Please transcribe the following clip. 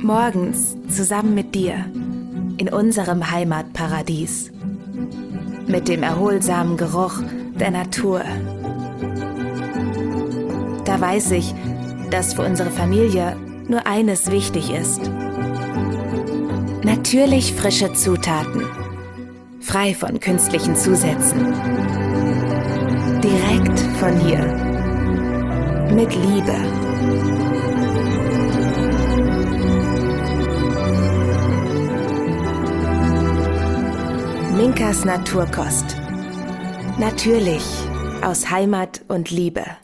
Morgens zusammen mit dir in unserem Heimatparadies. Mit dem erholsamen Geruch der Natur. Da weiß ich, dass für unsere Familie nur eines wichtig ist. Natürlich frische Zutaten, frei von künstlichen Zusätzen. Direkt von hier, mit Liebe. Minkas Naturkost. Natürlich aus Heimat und Liebe.